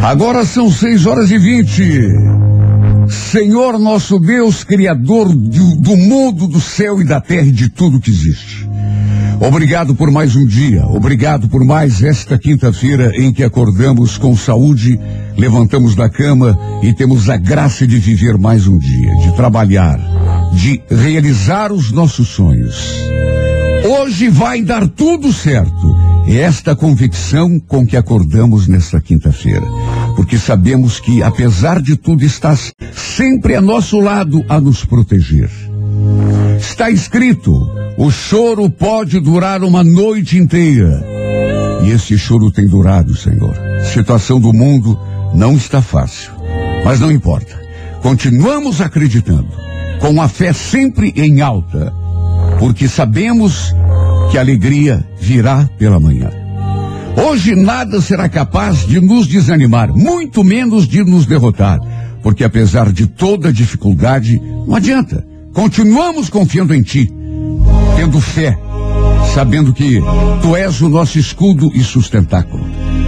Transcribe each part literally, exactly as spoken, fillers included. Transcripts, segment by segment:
Agora são seis horas e vinte. Senhor nosso Deus, Criador do, do mundo, do céu e da terra e de tudo que existe. Obrigado por mais um dia, obrigado por mais esta quinta-feira em que acordamos com saúde, levantamos da cama e temos a graça de viver mais um dia, de trabalhar, de realizar os nossos sonhos. Hoje vai dar tudo certo. É esta convicção com que acordamos nesta quinta-feira, porque sabemos que, apesar de tudo, estás sempre a nosso lado a nos proteger. Está escrito, o choro pode durar uma noite inteira. E esse choro tem durado, Senhor. A situação do mundo não está fácil, mas não importa. Continuamos acreditando, com a fé sempre em alta, porque sabemos que a alegria virá pela manhã. Hoje nada será capaz de nos desanimar, muito menos de nos derrotar, porque apesar de toda dificuldade, não adianta. Continuamos confiando em Ti, tendo fé, sabendo que Tu és o nosso escudo e sustentáculo.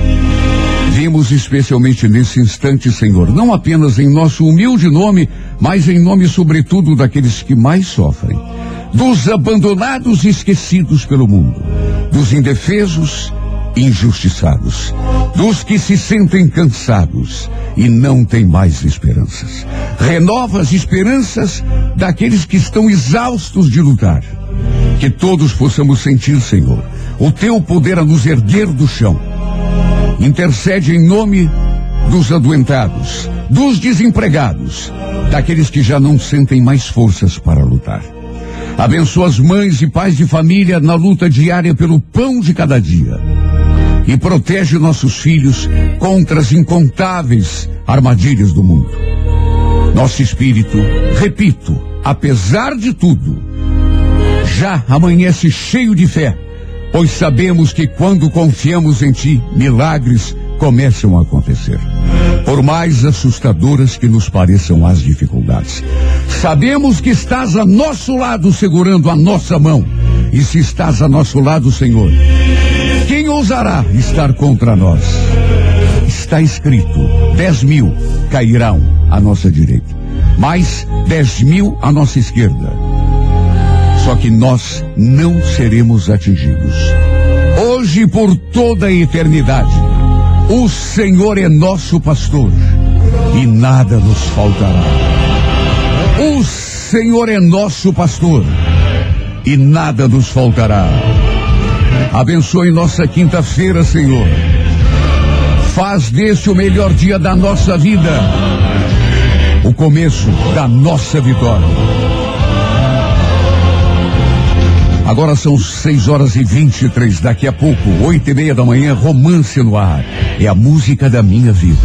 Vimos especialmente nesse instante, Senhor, não apenas em nosso humilde nome, mas em nome sobretudo daqueles que mais sofrem, dos abandonados e esquecidos pelo mundo, dos indefesos e injustiçados, dos que se sentem cansados e não têm mais esperanças. Renova as esperanças daqueles que estão exaustos de lutar. Que todos possamos sentir, Senhor, o Teu poder a nos erguer do chão. Intercede em nome dos adoentados, dos desempregados, daqueles que já não sentem mais forças para lutar. Abençoa as mães e pais de família na luta diária pelo pão de cada dia. E protege nossos filhos contra as incontáveis armadilhas do mundo. Nosso espírito, repito, apesar de tudo, já amanhece cheio de fé, pois sabemos que quando confiamos em Ti, milagres começam a acontecer. Por mais assustadoras que nos pareçam as dificuldades, sabemos que estás a nosso lado segurando a nossa mão. E se estás a nosso lado, Senhor, quem ousará estar contra nós? Está escrito, dez mil cairão à nossa direita, mais dez mil à nossa esquerda. Só que nós não seremos atingidos. Hoje, por toda a eternidade, o Senhor é nosso pastor e nada nos faltará. O Senhor é nosso pastor e nada nos faltará. Abençoe nossa quinta-feira, Senhor. Faz deste o melhor dia da nossa vida, o começo da nossa vitória. Agora são seis horas e vinte e três. Daqui a pouco, oito e meia da manhã, Romance no Ar. É a música da minha vida.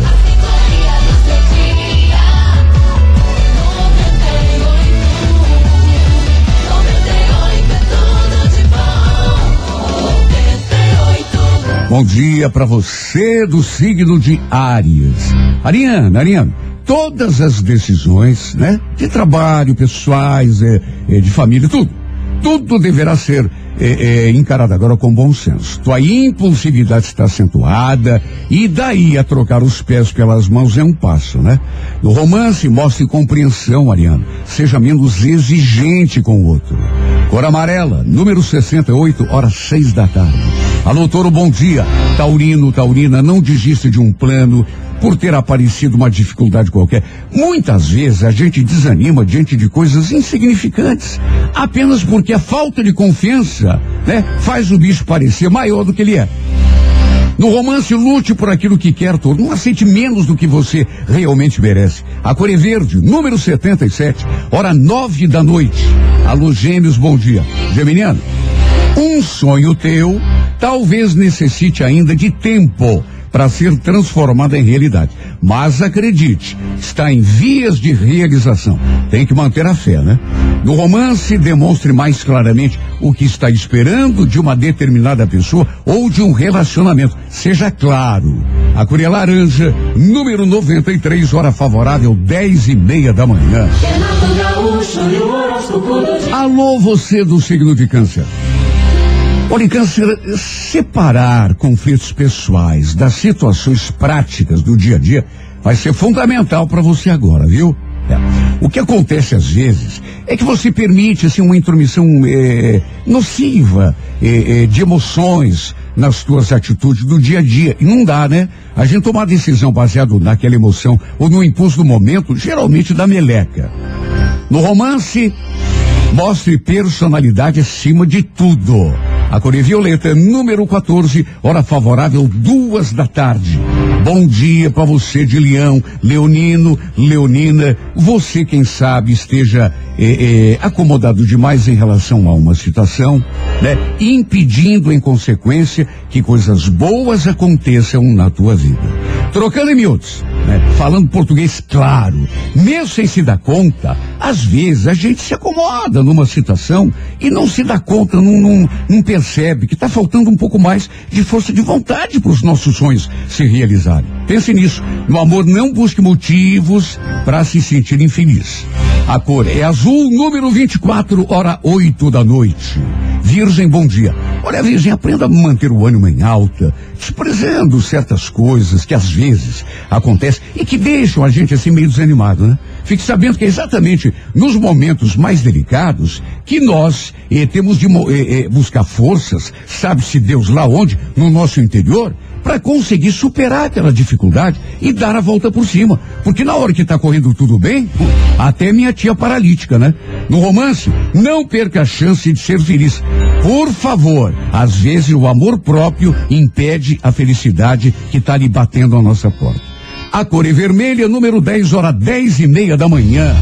Bom dia para você do signo de Áries. Ariana, Ariana, todas as decisões, né, de trabalho, pessoais, é, é, de família, tudo, tudo deverá ser é, é, encarado agora com bom senso. Tua impulsividade está acentuada e daí a trocar os pés pelas mãos é um passo, né? No romance, mostre compreensão, Ariana. Seja menos exigente com o outro. Cor amarela, número sessenta e oito, horas seis da tarde. Alô, Touro, bom dia. Taurino, Taurina, não desista de um plano por ter aparecido uma dificuldade qualquer. Muitas vezes a gente desanima diante de coisas insignificantes, apenas porque a falta de confiança, né, faz o bicho parecer maior do que ele é. No romance, lute por aquilo que quer, Touro. Não aceite menos do que você realmente merece. A cor é verde, número setenta e sete, hora nove da noite. Alô, Gêmeos, bom dia. Geminiano, um sonho teu talvez necessite ainda de tempo para ser transformada em realidade. Mas acredite, está em vias de realização. Tem que manter a fé, né? No romance, demonstre mais claramente o que está esperando de uma determinada pessoa ou de um relacionamento. Seja claro. A cor é laranja, número noventa e três, hora favorável, dez e meia da manhã. Alô, você do signo de Câncer. Olha, Câncer, separar conflitos pessoais das situações práticas do dia a dia vai ser fundamental para você agora, viu? É. O que acontece às vezes é que você permite assim uma intromissão é, nociva é, é, de emoções nas tuas atitudes do dia a dia. E não dá, né? A gente tomar decisão baseado naquela emoção ou no impulso do momento, geralmente dá meleca. No romance, mostre personalidade acima de tudo. A cor é violeta, número quatorze, hora favorável, duas da tarde. Bom dia para você de Leão, Leonino, Leonina. Você, quem sabe, esteja é, é, acomodado demais em relação a uma situação, né? Impedindo, em consequência, que coisas boas aconteçam na tua vida. Trocando em miúdos, né? Falando português claro, mesmo sem se dar conta, às vezes a gente se acomoda numa situação e não se dá conta, não, não, não percebe que está faltando um pouco mais de força de vontade para os nossos sonhos se realizarem. Pense nisso. No amor, não busque motivos para se sentir infeliz. A cor é azul, número vinte e quatro, hora oito da noite. Virgem, bom dia. Olha, Virgem, aprenda a manter o ânimo em alta, desprezando certas coisas que às vezes acontecem e que deixam a gente assim meio desanimado, né? Fique sabendo que é exatamente nos momentos mais delicados que nós eh, temos de eh, eh, buscar forças, sabe-se Deus lá onde, no nosso interior, para conseguir superar aquela dificuldade e dar a volta por cima. Porque na hora que está correndo tudo bem, até minha tia paralítica, né? No romance, não perca a chance de ser feliz. Por favor, às vezes o amor próprio impede a felicidade que está ali batendo a nossa porta. A cor é vermelha, número dez, hora dez e meia da manhã.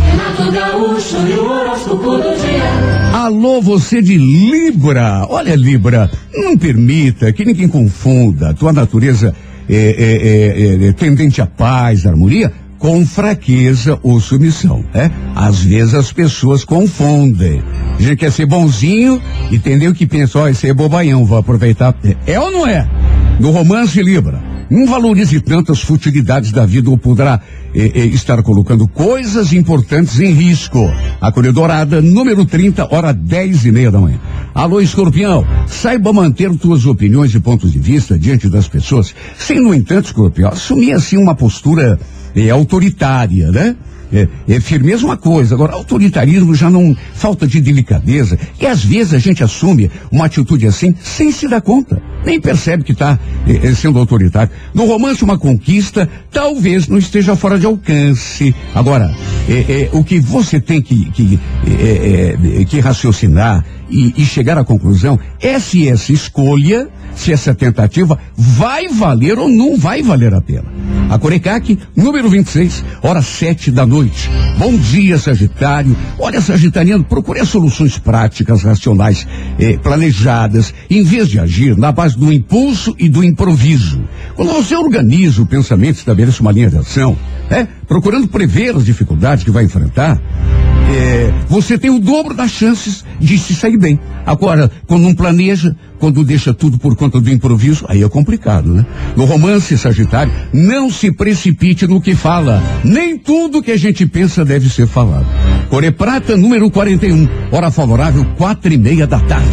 Alô, você de Libra. Olha, Libra, não permita que ninguém confunda a tua natureza é, é, é, é, tendente à paz, à harmonia, com fraqueza ou submissão, né? Às vezes as pessoas confundem. A gente quer ser bonzinho e entendeu que pensa, ó, esse é bobaião, vou aproveitar. É ou não é? No romance, Libra, não valorize tantas futilidades da vida ou poderá eh, eh, estar colocando coisas importantes em risco. A cor é dourada, número trinta, hora dez e meia da manhã. Alô, Escorpião, saiba manter suas opiniões e pontos de vista diante das pessoas, sem, no entanto, Escorpião, assumir assim uma postura eh, autoritária, né? É, é firmeza uma coisa, agora autoritarismo já não, falta de delicadeza, e às vezes a gente assume uma atitude assim sem se dar conta, nem percebe que está é, sendo autoritário. No romance, uma conquista talvez não esteja fora de alcance. Agora, é, é, o que você tem que, que, é, é, que raciocinar e, e chegar à conclusão é se essa escolha, se essa tentativa vai valer ou não vai valer a pena. A Corecaque, número vinte e seis, hora sete da noite. Bom dia, Sagitário. Olha, Sagitariano, procure soluções práticas, racionais, eh, planejadas, em vez de agir na base do impulso e do improviso. Quando você organiza o pensamento, estabelece uma linha de ação, é, procurando prever as dificuldades que vai enfrentar, É, você tem o dobro das chances de se sair bem. Agora, quando não planeja, quando deixa tudo por conta do improviso, aí é complicado, né? No romance, Sagitário, não se precipite no que fala. Nem tudo que a gente pensa deve ser falado. Cor é prata, número quarenta e um, hora favorável, quatro e meia da tarde.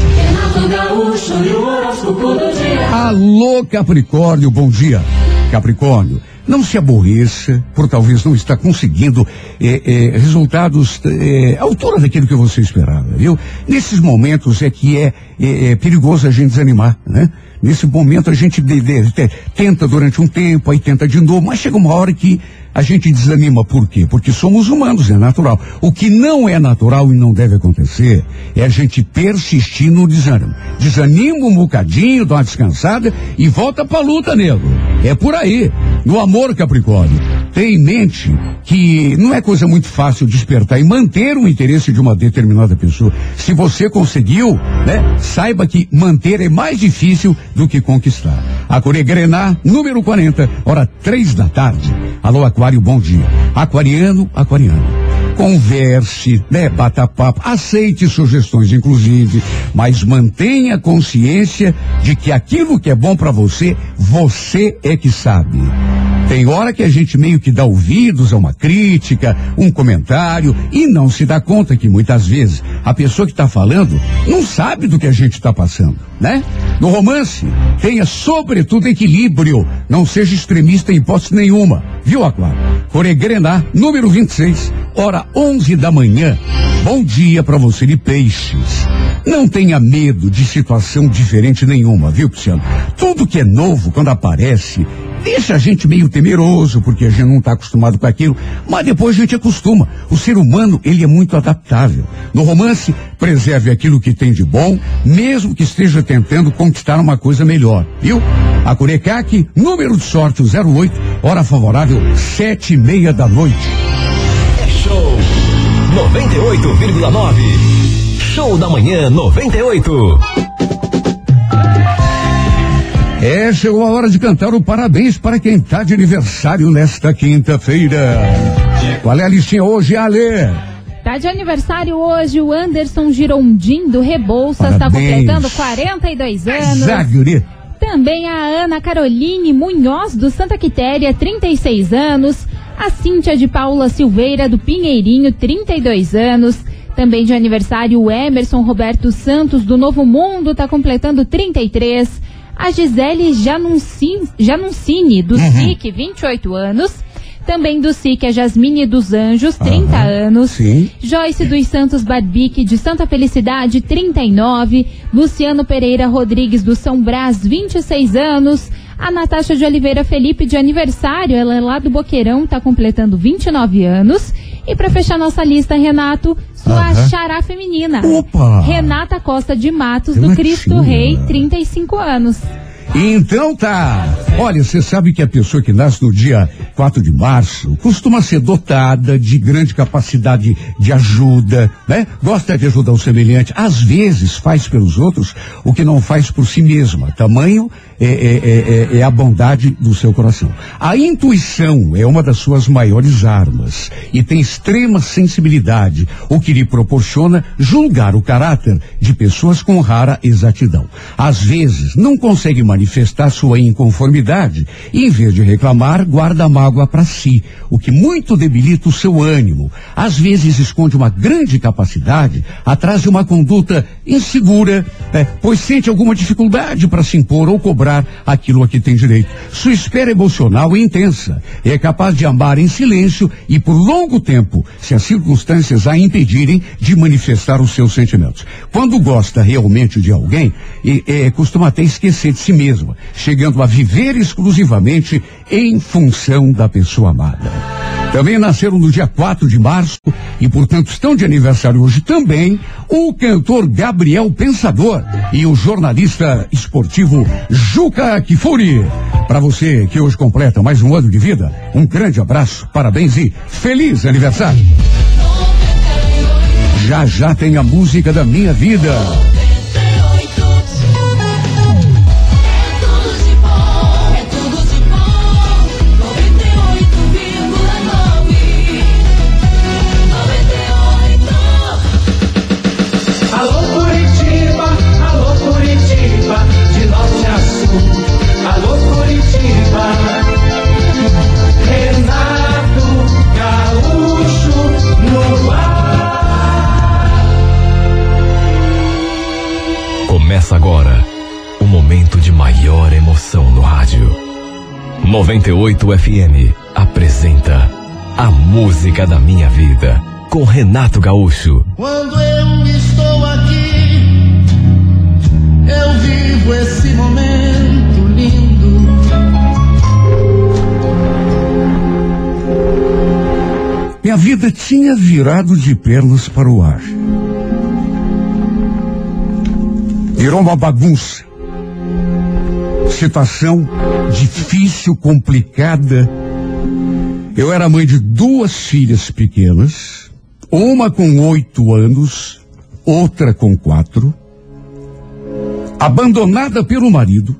Alô, Capricórnio, bom dia. Capricórnio, não se aborreça por talvez não estar conseguindo eh, eh, resultados eh, à altura daquilo que você esperava, viu? Nesses momentos é que é, é, é perigoso a gente desanimar, né? Nesse momento a gente de, de, de, tenta durante um tempo, aí tenta de novo, mas chega uma hora que a gente desanima. Por quê? Porque somos humanos, é natural. O que não é natural e não deve acontecer é a gente persistir no desânimo. Desanima um bocadinho, dá uma descansada e volta pra luta, nego. É por aí. No amor, Capricórnio, tenha em mente que não é coisa muito fácil despertar e manter o interesse de uma determinada pessoa. Se você conseguiu, né, saiba que manter é mais difícil do que conquistar. A cor é grená, número quarenta, hora três da tarde. Alô, Aquário, bom dia. Aquariano, aquariano. Converse, né, bata papo, aceite sugestões, inclusive, mas mantenha consciência de que aquilo que é bom para você, você é que sabe. Tem hora que a gente meio que dá ouvidos a uma crítica, um comentário, e não se dá conta que muitas vezes a pessoa que está falando não sabe do que a gente está passando, né? No romance, tenha sobretudo equilíbrio, não seja extremista em hipótese nenhuma, viu, Aquário? Coregrená, número vinte e seis, hora onze da manhã. Bom dia para você de peixes. Não tenha medo de situação diferente nenhuma, viu, Cristiano? Tudo que é novo, quando aparece, deixa a gente meio temeroso, porque a gente não está acostumado com aquilo, mas depois a gente acostuma. O ser humano, ele é muito adaptável. No romance, preserve aquilo que tem de bom, mesmo que esteja tentando conquistar uma coisa melhor, viu? A Curecaque, número de sorte, o zero oito, hora favorável, sete e meia da noite. É show noventa e oito vírgula nove. Show da manhã noventa e oito. É, chegou a hora de cantar o parabéns para quem está de aniversário nesta quinta-feira. Qual é a listinha hoje, Ale? Tá de aniversário hoje o Anderson Girondim do Rebouças, está completando quarenta e dois anos. Zaguri. Também a Ana Caroline Munhoz do Santa Quitéria, trinta e seis anos. A Cíntia de Paula Silveira do Pinheirinho, trinta e dois anos. Também de aniversário o Emerson Roberto Santos do Novo Mundo, está completando trinta e três. A Gisele Januncini, Januncini do uhum. S I C, vinte e oito anos. Também do S I C, a Jasmine dos Anjos, trinta uhum. anos. Sim. Joyce dos Santos Barbique, de Santa Felicidade, trinta e nove. Luciano Pereira Rodrigues, do São Brás, vinte e seis anos. A Natasha de Oliveira Felipe, de aniversário, ela é lá do Boqueirão, está completando vinte e nove anos. E para fechar nossa lista, Renato, sua uhum. xará feminina. Opa! Renata Costa de Matos, do Cristo Rei, trinta e cinco anos. Então tá. Olha, você sabe que a pessoa que nasce no dia quatro de março costuma ser dotada de grande capacidade de ajuda, né? Gosta de ajudar o semelhante. Às vezes faz pelos outros o que não faz por si mesma. Tamanho é, é, é, é a bondade do seu coração. A intuição é uma das suas maiores armas e tem extrema sensibilidade, o que lhe proporciona julgar o caráter de pessoas com rara exatidão. Às vezes não consegue manifestar sua inconformidade e, em vez de reclamar, guarda a mágoa para si, o que muito debilita o seu ânimo. Às vezes esconde uma grande capacidade atrás de uma conduta insegura, é, pois sente alguma dificuldade para se impor ou cobrar aquilo a que tem direito. Sua espera emocional é intensa, é capaz de amar em silêncio e por longo tempo, se as circunstâncias a impedirem de manifestar os seus sentimentos. Quando gosta realmente de alguém, é, é, costuma até esquecer de si mesma, chegando a viver exclusivamente em função da pessoa amada. Também nasceram no dia quatro de março e, portanto, estão de aniversário hoje também o cantor Gabriel Pensador e o jornalista esportivo Juca Kfouri. Para você que hoje completa mais um ano de vida, um grande abraço, parabéns e feliz aniversário. Já já tem a música da minha vida. Começa agora o momento de maior emoção no rádio. noventa e oito F M apresenta A Música da Minha Vida com Renato Gaúcho. Quando eu estou aqui, eu vivo esse momento lindo. Minha vida tinha virado de pernas para o ar. Virou uma bagunça. Situação difícil, complicada. Eu era mãe de duas filhas pequenas, uma com oito anos, outra com quatro, abandonada pelo marido,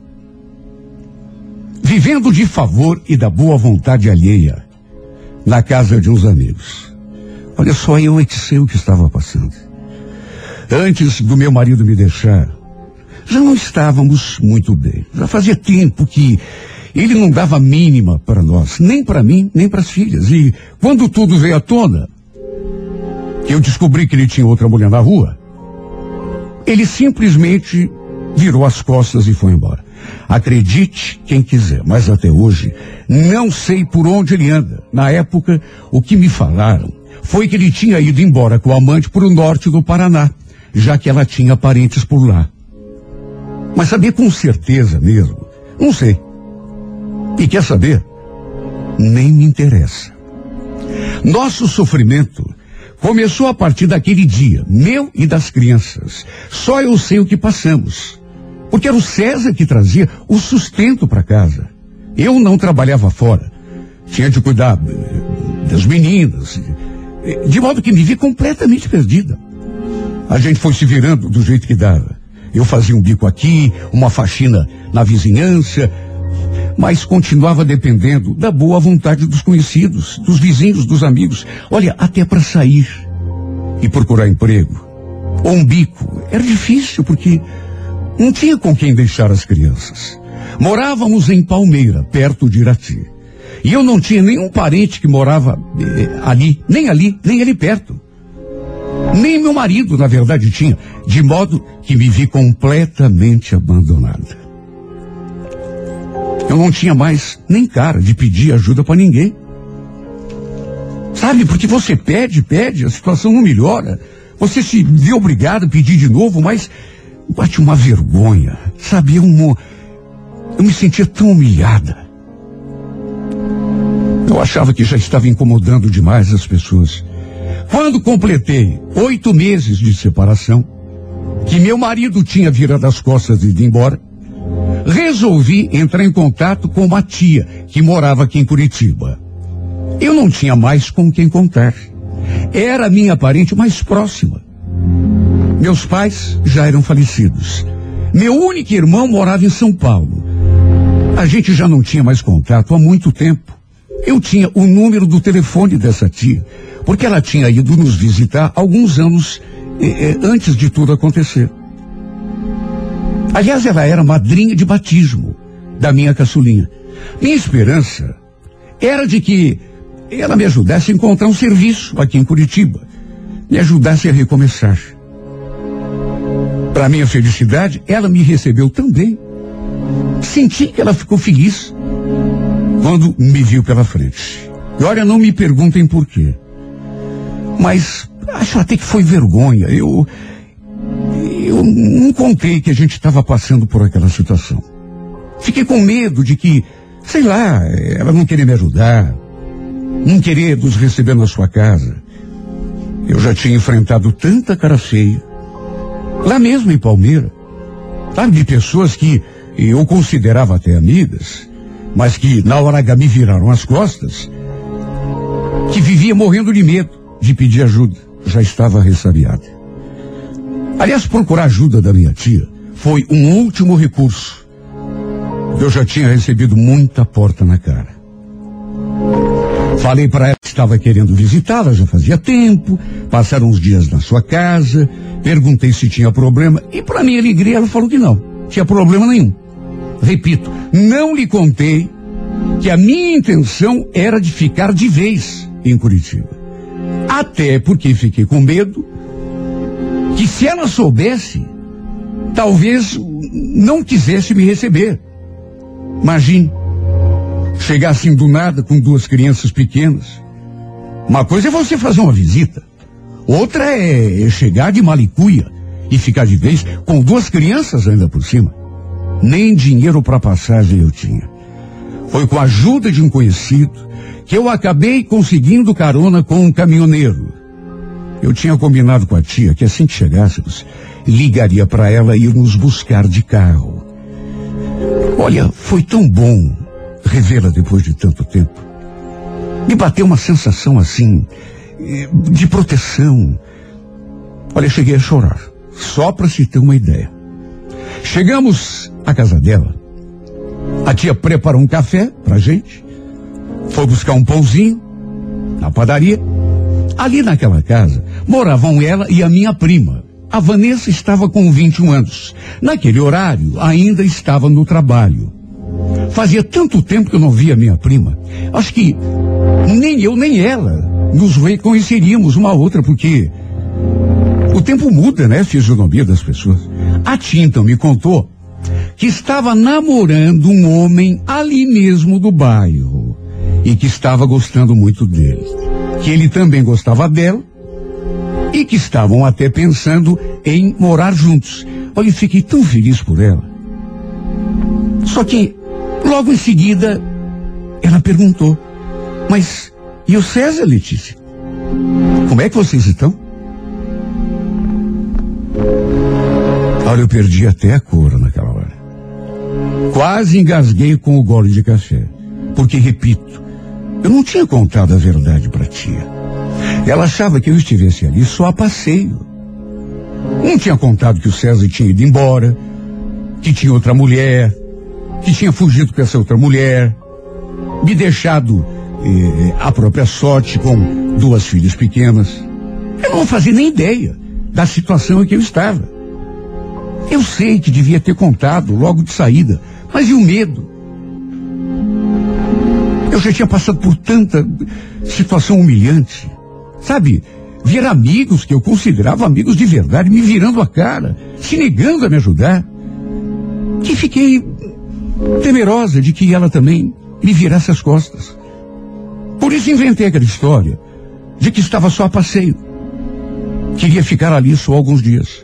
vivendo de favor e da boa vontade alheia, na casa de uns amigos. Olha só, eu é que sei o que estava passando. Antes do meu marido me deixar, já não estávamos muito bem. Já fazia tempo que ele não dava mínima para nós, nem para mim, nem para as filhas. E quando tudo veio à tona, que eu descobri que ele tinha outra mulher na rua, ele simplesmente virou as costas e foi embora. Acredite quem quiser, mas até hoje não sei por onde ele anda. Na época, o que me falaram foi que ele tinha ido embora com a amante para o norte do Paraná, já que ela tinha parentes por lá. Mas saber com certeza mesmo, não sei. E quer saber? Nem me interessa. Nosso sofrimento começou a partir daquele dia, meu e das crianças. Só eu sei o que passamos. Porque era o César que trazia o sustento para casa. Eu não trabalhava fora. Tinha de cuidar das meninas. De modo que me vi completamente perdida. A gente foi se virando do jeito que dava. Eu fazia um bico aqui, uma faxina na vizinhança, mas continuava dependendo da boa vontade dos conhecidos, dos vizinhos, dos amigos. Olha, até para sair e procurar emprego ou um bico era difícil, porque não tinha com quem deixar as crianças. Morávamos em Palmeira, perto de Irati. E eu não tinha nenhum parente que morava eh, ali, nem ali, nem ali perto. Nem meu marido, na verdade, tinha. De modo que me vi completamente abandonada. Eu não tinha mais nem cara de pedir ajuda para ninguém. Sabe, porque você pede, pede, a situação não melhora. Você se vê obrigado a pedir de novo, mas bate uma vergonha. Sabe, eu, eu me sentia tão humilhada. Eu achava que já estava incomodando demais as pessoas. Quando completei oito meses de separação, que meu marido tinha virado as costas e ido embora, resolvi entrar em contato com uma tia que morava aqui em Curitiba. Eu não tinha mais com quem contar. Era a minha parente mais próxima. Meus pais já eram falecidos. Meu único irmão morava em São Paulo. A gente já não tinha mais contato há muito tempo. Eu tinha o número do telefone dessa tia, porque ela tinha ido nos visitar alguns anos eh, antes de tudo acontecer. Aliás, ela era madrinha de batismo da minha caçulinha. Minha esperança era de que ela me ajudasse a encontrar um serviço aqui em Curitiba, me ajudasse a recomeçar. Para minha felicidade, ela me recebeu tão bem. Senti que ela ficou feliz quando me viu pela frente. E olha, não me perguntem por quê, mas acho até que foi vergonha. Eu, eu não contei que a gente estava passando por aquela situação. Fiquei com medo de que, sei lá, ela não queria me ajudar, não querer nos receber na sua casa. Eu já tinha enfrentado tanta cara feia, lá mesmo em Palmeira, sabe, de pessoas que eu considerava até amigas, mas que na hora H me viraram as costas, que vivia morrendo de medo de pedir ajuda. Já estava ressabiada. Aliás, procurar ajuda da minha tia foi um último recurso. Eu já tinha recebido muita porta na cara. Falei para ela que estava querendo visitá-la, já fazia tempo, passaram uns dias na sua casa, perguntei se tinha problema, e para minha alegria ela falou que não, tinha problema nenhum. Repito, não lhe contei que a minha intenção era de ficar de vez em Curitiba. Até porque fiquei com medo que, se ela soubesse, talvez não quisesse me receber. Imagine, chegar assim do nada com duas crianças pequenas. Uma coisa é você fazer uma visita, outra é chegar de malicuia e ficar de vez com duas crianças ainda por cima. Nem dinheiro para passagem eu tinha. Foi com a ajuda de um conhecido que eu acabei conseguindo carona com um caminhoneiro. Eu tinha combinado com a tia que assim que chegássemos, ligaria para ela ir nos buscar de carro. Olha, foi tão bom revê-la depois de tanto tempo. Me bateu uma sensação assim, de proteção. Olha, cheguei a chorar, só para se ter uma ideia. Chegamos à casa dela. A tia preparou um café pra gente, foi buscar um pãozinho na padaria. Ali naquela casa moravam ela e a minha prima. A Vanessa estava com vinte e um anos. Naquele horário ainda estava no trabalho. Fazia tanto tempo que eu não via minha prima. Acho que nem eu nem ela nos reconheceríamos uma a outra, porque o tempo muda, né? A fisionomia das pessoas. A tia então me contou que estava namorando um homem ali mesmo do bairro e que estava gostando muito dele. Que ele também gostava dela e que estavam até pensando em morar juntos. Olha, eu fiquei tão feliz por ela. Só que logo em seguida ela perguntou: mas e o César, Letícia? Como é que vocês estão? Olha, eu perdi até a cor naquela hora. Quase engasguei com o gole de café. Porque, repito, eu não tinha contado a verdade para a tia. Ela achava que eu estivesse ali só a passeio. Não tinha contado que o César tinha ido embora, que tinha outra mulher, que tinha fugido com essa outra mulher, me deixado eh, à própria sorte com duas filhas pequenas. Eu não fazia nem ideia da situação em que eu estava. Eu sei que devia ter contado logo de saída, mas e o medo? Eu já tinha passado por tanta situação humilhante, sabe? Ver amigos que eu considerava amigos de verdade me virando a cara, se negando a me ajudar, que fiquei temerosa de que ela também me virasse as costas. Por isso inventei aquela história de que estava só a passeio. Queria ficar ali só alguns dias.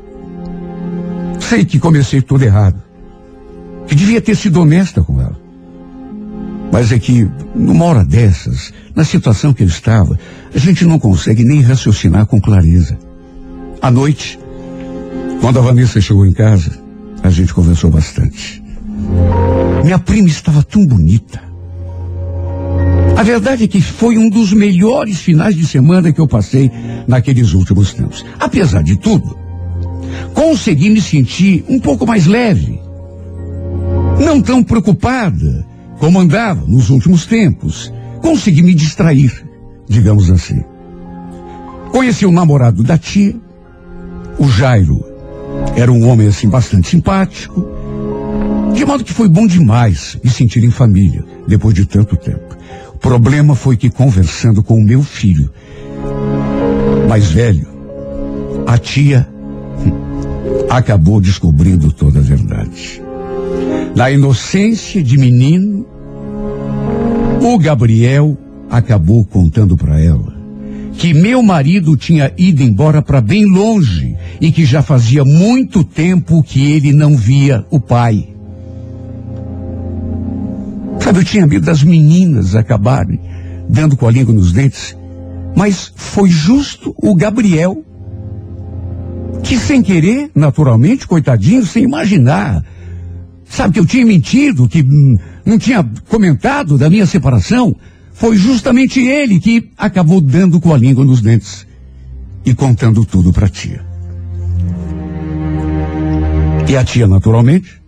Sei que comecei tudo errado, que devia ter sido honesta com ela. Mas é que, numa hora dessas, na situação que eu estava, a gente não consegue nem raciocinar com clareza. À noite, quando a Vanessa chegou em casa, a gente conversou bastante. Minha prima estava tão bonita. A verdade é que foi um dos melhores finais de semana que eu passei naqueles últimos tempos. Apesar de tudo, consegui me sentir um pouco mais leve. Não tão preocupada como andava nos últimos tempos. Consegui me distrair, digamos assim. Conheci o namorado da tia, o Jairo. Era um homem assim bastante simpático, de modo que foi bom demais me sentir em família, depois de tanto tempo. O problema foi que, conversando com o meu filho mais velho, a tia acabou descobrindo toda a verdade. Na inocência de menino, o Gabriel acabou contando para ela que meu marido tinha ido embora para bem longe e que já fazia muito tempo que ele não via o pai. Sabe, eu tinha medo das meninas acabarem dando com a língua nos dentes, mas foi justo o Gabriel que, sem querer, naturalmente, coitadinho, sem imaginar, sabe, que eu tinha mentido, que hum, não tinha comentado da minha separação, foi justamente ele que acabou dando com a língua nos dentes e contando tudo para a tia. E a tia, naturalmente,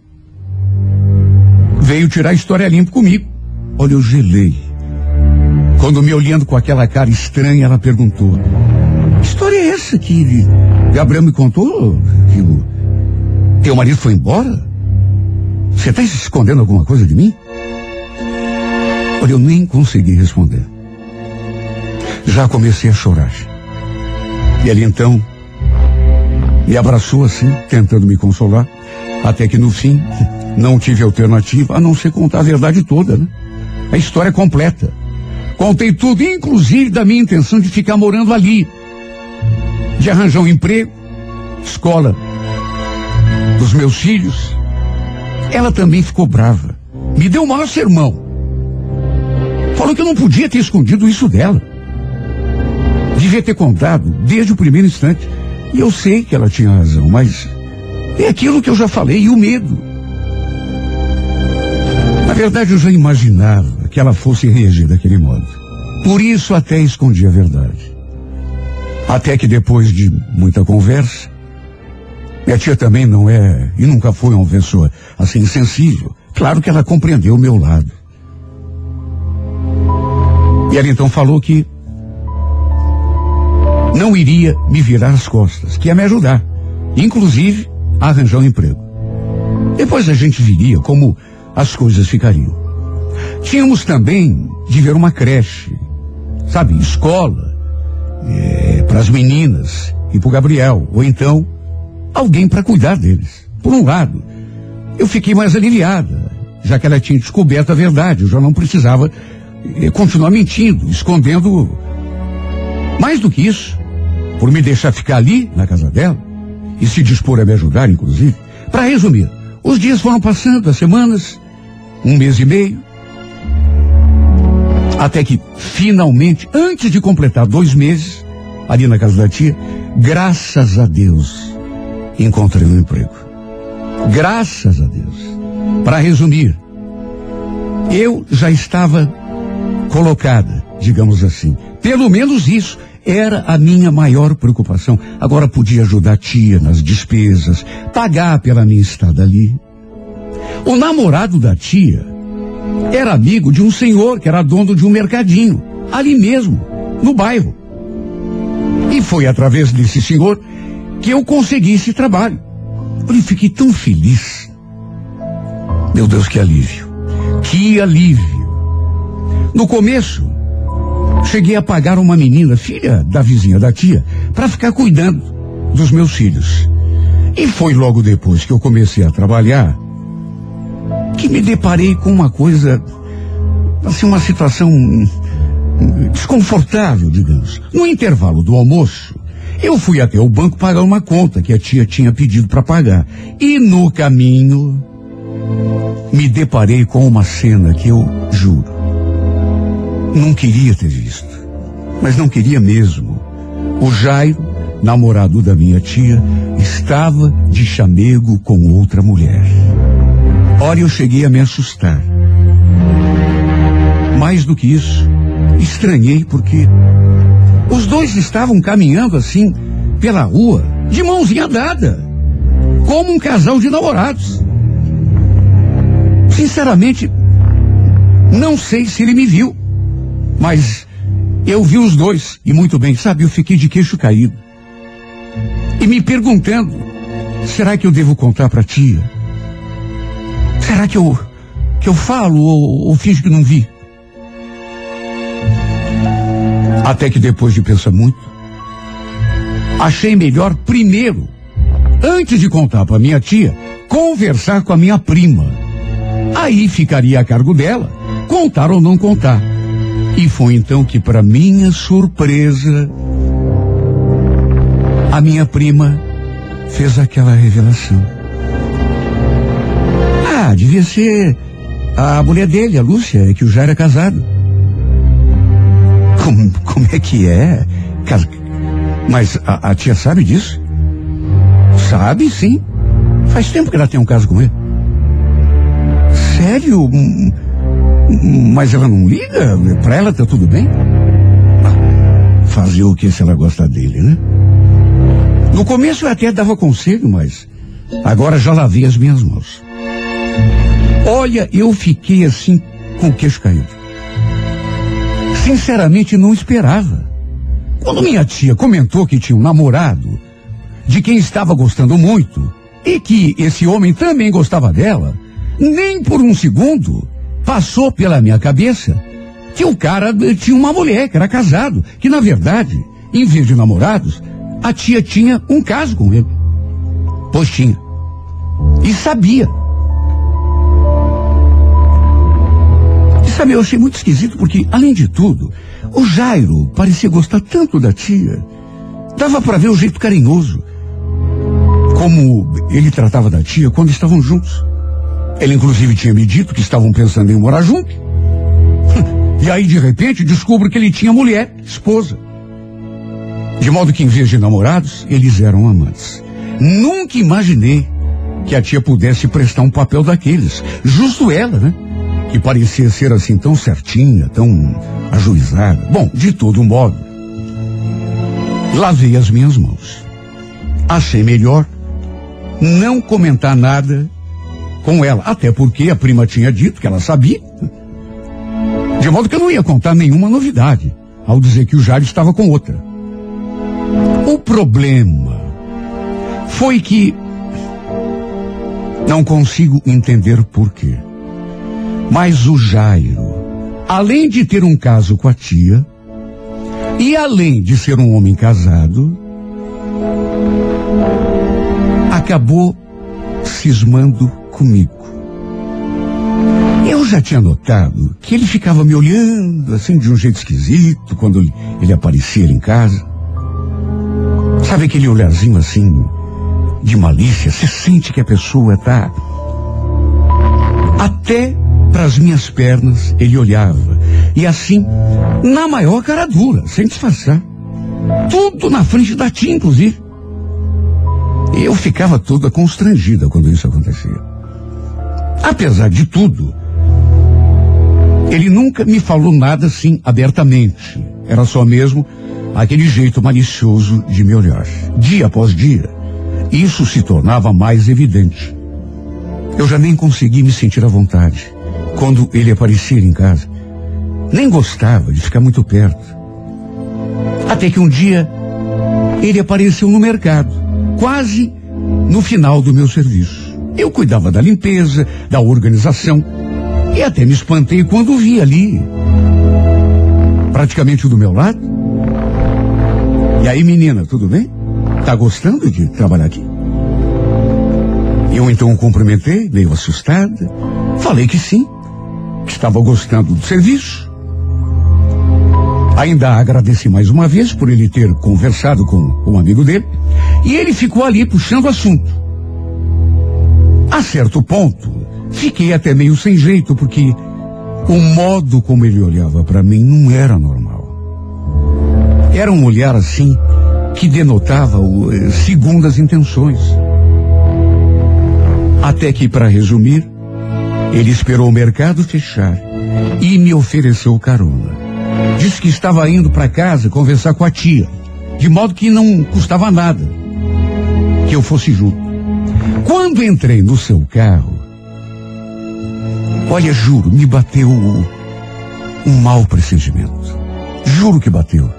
veio tirar a história limpa comigo. Olha, eu gelei. Quando, me olhando com aquela cara estranha, ela perguntou: que história é essa que Gabriel me contou? Que o teu marido foi embora? Você está escondendo alguma coisa de mim? Olha, eu nem consegui responder. Já comecei a chorar. E ele então me abraçou assim, tentando me consolar, até que no fim não tive alternativa a não ser contar a verdade toda, né? A história completa. Contei tudo, inclusive da minha intenção de ficar morando ali, de arranjar um emprego, escola dos meus filhos. Ela também ficou brava. Me deu o maior sermão. Falou que eu não podia ter escondido isso dela. Devia ter contado desde o primeiro instante. E eu sei que ela tinha razão, mas é aquilo que eu já falei, e o medo. Na verdade, eu já imaginava que ela fosse reagir daquele modo. Por isso até escondi a verdade. Até que depois de muita conversa, minha tia também não é e nunca foi uma pessoa assim sensível. Claro que ela compreendeu o meu lado. E ela então falou que não iria me virar as costas, que ia me ajudar, inclusive a arranjar um emprego. Depois a gente viria como as coisas ficariam. Tínhamos também de ver uma creche, sabe, escola, é, para as meninas e para o Gabriel, ou então alguém para cuidar deles. Por um lado, eu fiquei mais aliviada, já que ela tinha descoberto a verdade. Eu já não precisava é, continuar mentindo, escondendo. Mais do que isso, por me deixar ficar ali na casa dela e se dispor a me ajudar, inclusive. Para resumir, os dias foram passando, as semanas, um mês e meio, até que, finalmente, antes de completar dois meses, ali na casa da tia, graças a Deus, encontrei um emprego. Graças a Deus. Para resumir, eu já estava colocada, digamos assim. Pelo menos isso era a minha maior preocupação. Agora podia ajudar a tia nas despesas, pagar pela minha estada ali. O namorado da tia era amigo de um senhor que era dono de um mercadinho, ali mesmo, no bairro. E foi através desse senhor que eu consegui esse trabalho. Eu fiquei tão feliz. Meu Deus, que alívio. Que alívio. No começo, cheguei a pagar uma menina, filha da vizinha da tia, para ficar cuidando dos meus filhos. E foi logo depois que eu comecei a trabalhar que me deparei com uma coisa, assim, uma situação desconfortável, digamos. No intervalo do almoço, eu fui até o banco pagar uma conta que a tia tinha pedido para pagar. E no caminho, me deparei com uma cena que eu juro, não queria ter visto, mas não queria mesmo. O Jairo, namorado da minha tia, estava de chamego com outra mulher. Ora, eu cheguei a me assustar. Mais do que isso, estranhei porque os dois estavam caminhando assim pela rua, de mãozinha dada, como um casal de namorados. Sinceramente, não sei se ele me viu, mas eu vi os dois, e muito bem, sabe, eu fiquei de queixo caído. E me perguntando, será que eu devo contar pra tia? Será que eu, que eu falo ou, ou finjo que não vi? Até que depois de pensar muito, achei melhor primeiro, antes de contar pra minha tia, conversar com a minha prima. Aí ficaria a cargo dela, contar ou não contar. E foi então que, para minha surpresa, a minha prima fez aquela revelação. Ah, devia ser a mulher dele, a Lúcia, que o Jairo é casado. Como, como é que é? Mas a, a tia sabe disso? Sabe, sim. Faz tempo que ela tem um caso com ele. Sério? Mas ela não liga? Pra ela tá tudo bem? Fazer o que se ela gosta dele, né? No começo eu até dava conselho, mas agora já lavei as minhas mãos. Olha, eu fiquei assim com o queixo caído. Sinceramente não esperava. Quando minha tia comentou que tinha um namorado de quem estava gostando muito e que esse homem também gostava dela, nem por um segundo passou pela minha cabeça que o cara tinha uma mulher, que era casado, que na verdade, em vez de namorados, a tia tinha um caso com ele. Pois tinha. E sabia. E sabe, eu achei muito esquisito porque, além de tudo, o Jairo parecia gostar tanto da tia. Dava para ver o jeito carinhoso como ele tratava da tia quando estavam juntos. Ele inclusive tinha me dito que estavam pensando em morar juntos. E aí, de repente, descubro que ele tinha mulher, esposa. De modo que, em vez de namorados, eles eram amantes. Nunca imaginei que a tia pudesse prestar um papel daqueles. Justo ela, né? Que parecia ser assim tão certinha, tão ajuizada. Bom, de todo modo, lavei as minhas mãos. Achei melhor não comentar nada com ela, até porque a prima tinha dito que ela sabia. De modo que eu não ia contar nenhuma novidade ao dizer que o Jairo estava com outra. O problema foi que não consigo entender por quê. Mas o Jairo, além de ter um caso com a tia, e além de ser um homem casado, acabou cismando comigo. Eu já tinha notado que ele ficava me olhando assim de um jeito esquisito quando ele, ele aparecia em casa. Sabe aquele olharzinho assim de malícia? Você sente que a pessoa tá... Até para as minhas pernas ele olhava. E assim, na maior cara dura, sem disfarçar. Tudo na frente da tia, inclusive. Eu ficava toda constrangida quando isso acontecia. Apesar de tudo, ele nunca me falou nada assim abertamente. Era só mesmo aquele jeito malicioso de me olhar. Dia após dia, isso se tornava mais evidente. Eu já nem conseguia me sentir à vontade quando ele aparecia em casa. Nem gostava de ficar muito perto. Até que um dia, ele apareceu no mercado, quase no final do meu serviço. Eu cuidava da limpeza, da organização, e até me espantei quando o vi ali, praticamente do meu lado. E aí, menina, tudo bem? Tá gostando de trabalhar aqui? Eu então o cumprimentei, meio assustada. Falei que sim, que estava gostando do serviço. Ainda agradeci mais uma vez por ele ter conversado com um amigo dele. E ele ficou ali puxando o assunto. A certo ponto, fiquei até meio sem jeito, porque o modo como ele olhava para mim não era normal. Era um olhar assim que denotava o, eh, segundas intenções. Até que, para resumir, ele esperou o mercado fechar e me ofereceu carona. Disse que estava indo para casa conversar com a tia, de modo que não custava nada que eu fosse junto. Quando entrei no seu carro, olha, juro, me bateu um, um mau pressentimento. Juro que bateu.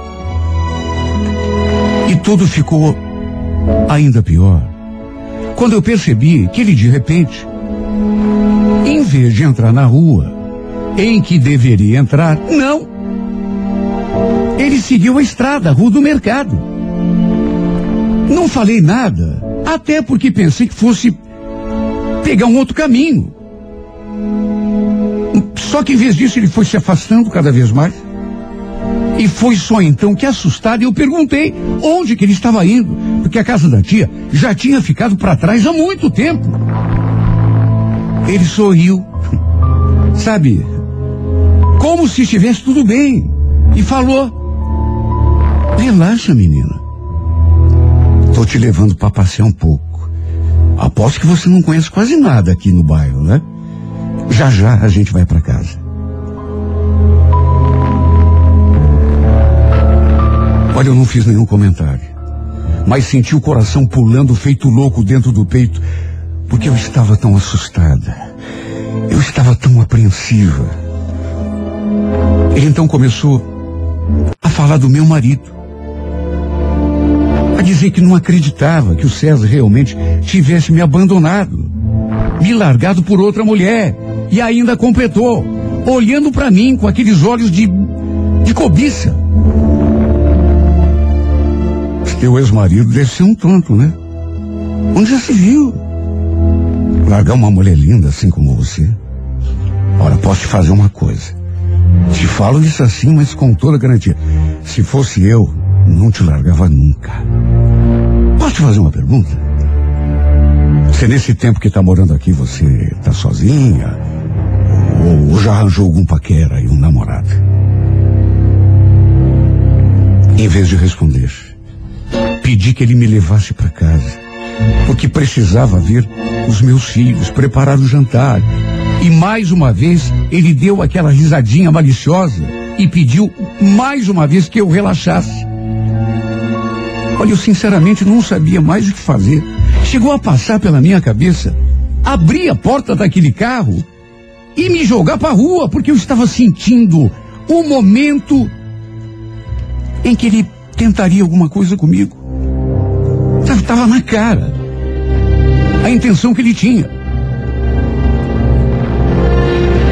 E tudo ficou ainda pior quando eu percebi que ele, de repente, em vez de entrar na rua em que deveria entrar, não. Ele seguiu a estrada, a rua do mercado. Não falei nada, até porque pensei que fosse pegar um outro caminho. Só que em vez disso ele foi se afastando cada vez mais. E foi só então que, assustado, eu perguntei onde que ele estava indo, porque a casa da tia já tinha ficado para trás há muito tempo. Ele sorriu, sabe, como se estivesse tudo bem, e falou: relaxa, menina, tô te levando para passear um pouco. Aposto que você não conhece quase nada aqui no bairro, né? Já já a gente vai para casa. Olha, eu não fiz nenhum comentário, mas senti o coração pulando feito louco dentro do peito, porque eu estava tão assustada, eu estava tão apreensiva. Ele então começou a falar do meu marido, a dizer que não acreditava que o César realmente tivesse me abandonado, me largado por outra mulher, e ainda completou, olhando para mim com aqueles olhos de, de cobiça. Teu ex-marido deve ser um tonto, né? Onde já se viu largar uma mulher linda assim como você? Ora, posso te fazer uma coisa. Te falo isso assim, mas com toda garantia. Se fosse eu, não te largava nunca. Posso te fazer uma pergunta? Se nesse tempo que tá morando aqui você tá sozinha, ou, ou já arranjou algum paquera e um namorado? Em vez de responder, pedi que ele me levasse para casa, porque precisava ver os meus filhos, preparar o jantar. E mais uma vez ele deu aquela risadinha maliciosa e pediu mais uma vez que eu relaxasse. Olha, eu sinceramente não sabia mais o que fazer. Chegou a passar pela minha cabeça abrir a porta daquele carro e me jogar para a rua, porque eu estava sentindo o momento em que ele tentaria alguma coisa comigo. Estava na cara a intenção que ele tinha.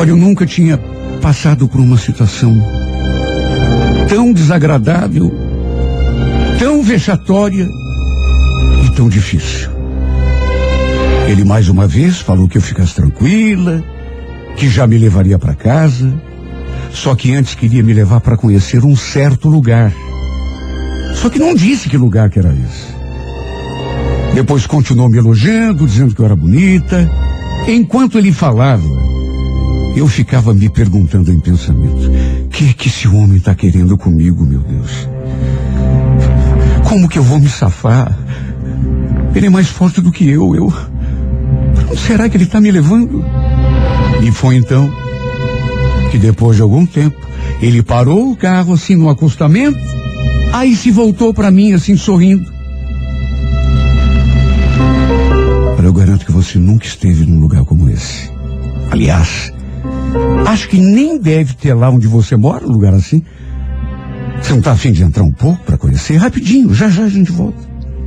Olha, eu nunca tinha passado por uma situação tão desagradável, tão vexatória e tão difícil. Ele mais uma vez falou que eu ficasse tranquila, que já me levaria para casa, só que antes queria me levar para conhecer um certo lugar. Só que não disse que lugar que era esse. Depois continuou me elogiando, dizendo que eu era bonita. Enquanto ele falava, eu ficava me perguntando em pensamento: o que é que esse homem está querendo comigo, meu Deus? Como que eu vou me safar? Ele é mais forte do que eu, eu... Onde será que ele está me levando? E foi então que depois de algum tempo, ele parou o carro assim no acostamento, aí se voltou para mim assim sorrindo. Eu garanto que você nunca esteve num lugar como esse. Aliás, acho que nem deve ter lá onde você mora, um lugar assim. Você não está afim de entrar um pouco para conhecer? Rapidinho, já já a gente volta.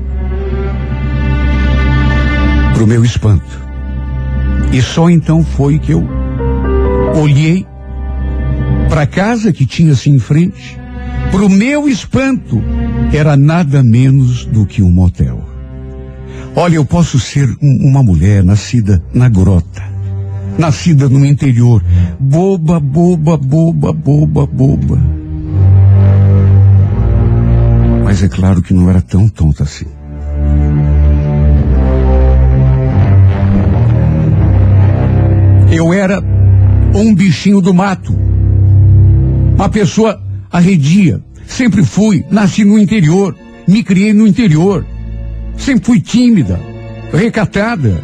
Pro meu espanto. E só então foi que eu olhei para a casa que tinha assim em frente. Pro meu espanto, era nada menos do que um motel. Olha, eu posso ser um, uma mulher nascida na grota, nascida no interior, boba, boba, boba, boba, boba. Mas é claro que não era tão tonta assim. Eu era um bichinho do mato, uma pessoa arredia. Sempre fui, nasci no interior, me criei no interior. Sempre fui tímida, recatada.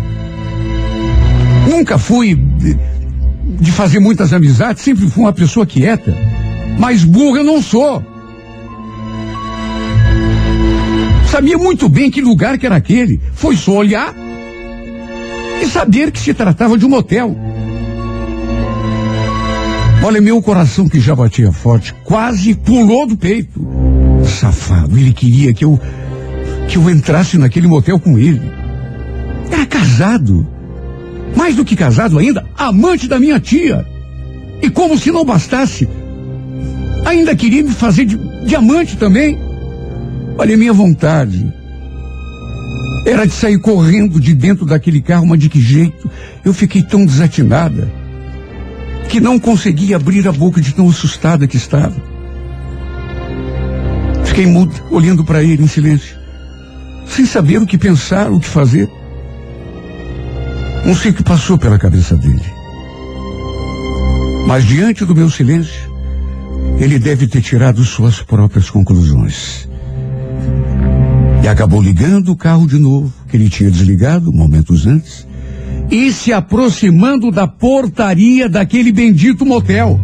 Nunca fui de, de fazer muitas amizades, sempre fui uma pessoa quieta. Mas burra eu não sou. Sabia muito bem que lugar que era aquele. Foi só olhar e saber que se tratava de um motel. Olha, meu coração que já batia forte, quase pulou do peito. Safado, ele queria que eu... que eu entrasse naquele motel com ele. Era casado. Mais do que casado ainda, amante da minha tia. E como se não bastasse, ainda queria me fazer de, de amante também. Olha, minha vontade era de sair correndo de dentro daquele carro, mas de que jeito? Eu fiquei tão desatinada que não conseguia abrir a boca de tão assustada que estava. Fiquei muda, olhando para ele em silêncio, sem saber o que pensar, o que fazer. Não sei o que passou pela cabeça dele. Mas diante do meu silêncio, ele deve ter tirado suas próprias conclusões. E acabou ligando o carro de novo, que ele tinha desligado momentos antes, e se aproximando da portaria daquele bendito motel.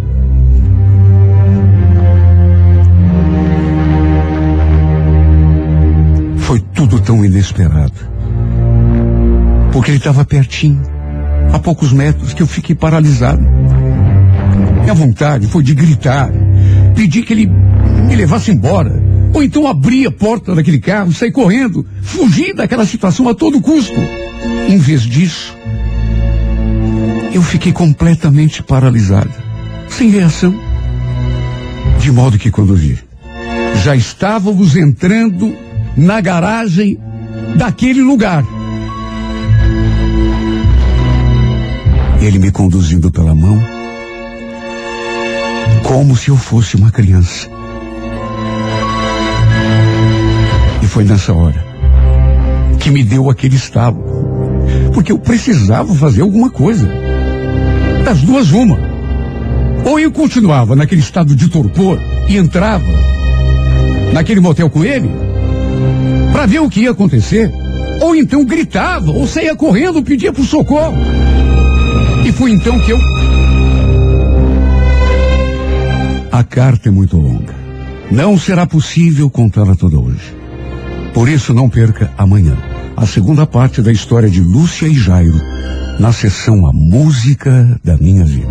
Foi tudo tão inesperado. Porque ele estava pertinho, a poucos metros, que eu fiquei paralisado. Minha vontade foi de gritar, pedir que ele me levasse embora, ou então abrir a porta daquele carro e sair correndo, fugir daquela situação a todo custo. Em vez disso, eu fiquei completamente paralisado, sem reação. De modo que quando vi, já estávamos entrando na garagem daquele lugar. Ele me conduzindo pela mão, como se eu fosse uma criança. E foi nessa hora que me deu aquele estalo, porque eu precisava fazer alguma coisa. Das duas, uma. Ou eu continuava naquele estado de torpor e entrava naquele motel com ele para ver o que ia acontecer, ou então gritava, ou saía correndo, pedia por socorro. E foi então que eu... A carta é muito longa. Não será possível contá-la toda hoje. Por isso não perca amanhã a segunda parte da história de Lúcia e Jairo, na sessão A Música da Minha Vida.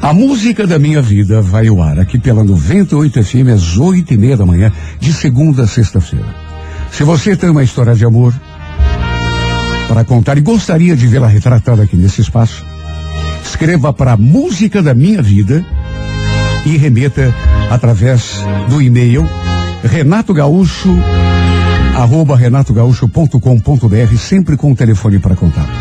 A música da minha vida vai ao ar aqui pela noventa e oito F M às oito e meia da manhã, de segunda a sexta-feira. Se você tem uma história de amor para contar e gostaria de vê-la retratada aqui nesse espaço, escreva para a Música da Minha Vida e remeta através do e-mail Renato Gaúcho, arroba renato gaúcho ponto com ponto br, sempre com o telefone para contar.